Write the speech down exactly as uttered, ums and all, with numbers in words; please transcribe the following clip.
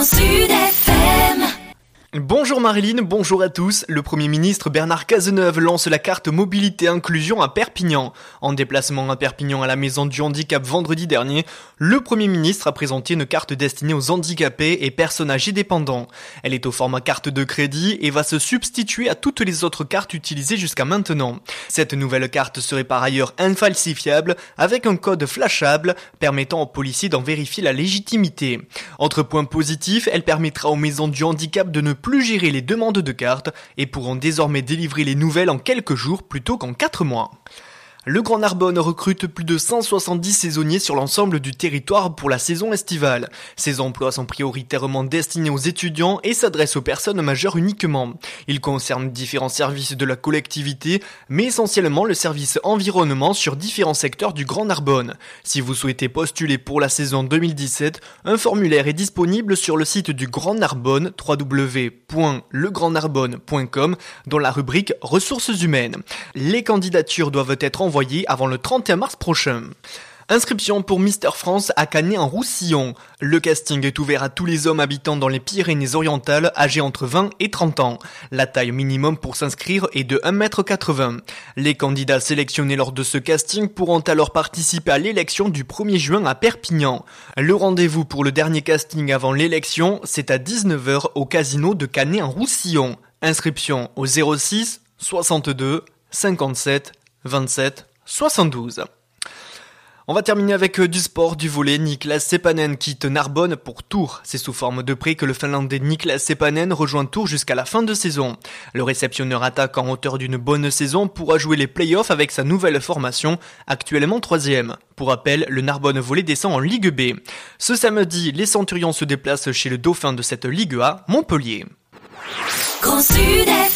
Sud F M. Bonjour Marilyn, bonjour à tous. Le Premier ministre Bernard Cazeneuve lance la carte mobilité inclusion à Perpignan. En déplacement à Perpignan à la Maison du Handicap vendredi dernier, le Premier ministre a présenté une carte destinée aux handicapés et personnes âgées dépendantes. Elle est au format carte de crédit et va se substituer à toutes les autres cartes utilisées jusqu'à maintenant. Cette nouvelle carte serait par ailleurs infalsifiable avec un code flashable permettant aux policiers d'en vérifier la légitimité. Autre point positif, elle permettra aux maisons du handicap de ne plus gérer les demandes de cartes et pourront désormais délivrer les nouvelles en quelques jours plutôt qu'en quatre mois. Le Grand Narbonne recrute plus de cent soixante-dix saisonniers sur l'ensemble du territoire pour la saison estivale. Ces emplois sont prioritairement destinés aux étudiants et s'adressent aux personnes majeures uniquement. Ils concernent différents services de la collectivité, mais essentiellement le service environnement sur différents secteurs du Grand Narbonne. Si vous souhaitez postuler pour la saison deux mille dix-sept, un formulaire est disponible sur le site du Grand Narbonne, w w w point le grand narbonne point com, dans la rubrique ressources humaines. Les candidatures doivent être envoyées avant le trente et un mars prochain. Inscription pour Mister France à Canet-en-Roussillon. Le casting est ouvert à tous les hommes habitant dans les Pyrénées-Orientales âgés entre vingt et trente ans. La taille minimum pour s'inscrire est de un mètre quatre-vingts. Les candidats sélectionnés lors de ce casting pourront alors participer à l'élection du premier juin à Perpignan. Le rendez-vous pour le dernier casting avant l'élection, c'est à dix-neuf heures au casino de Canet-en-Roussillon. Inscription au zéro six soixante-deux cinquante-sept vingt-sept soixante-douze. On va terminer avec du sport, du volley. Niklas Seppänen quitte Narbonne pour Tours. C'est sous forme de prêt que le Finlandais Niklas Seppänen rejoint Tours jusqu'à la fin de saison. Le réceptionneur attaquant auteur d'une bonne saison pourra jouer les play-offs avec sa nouvelle formation, actuellement troisième. Pour rappel, le Narbonne Volley descend en Ligue B. Ce samedi, les Centurions se déplacent chez le dauphin de cette Ligue A, Montpellier. Grand Sud F M.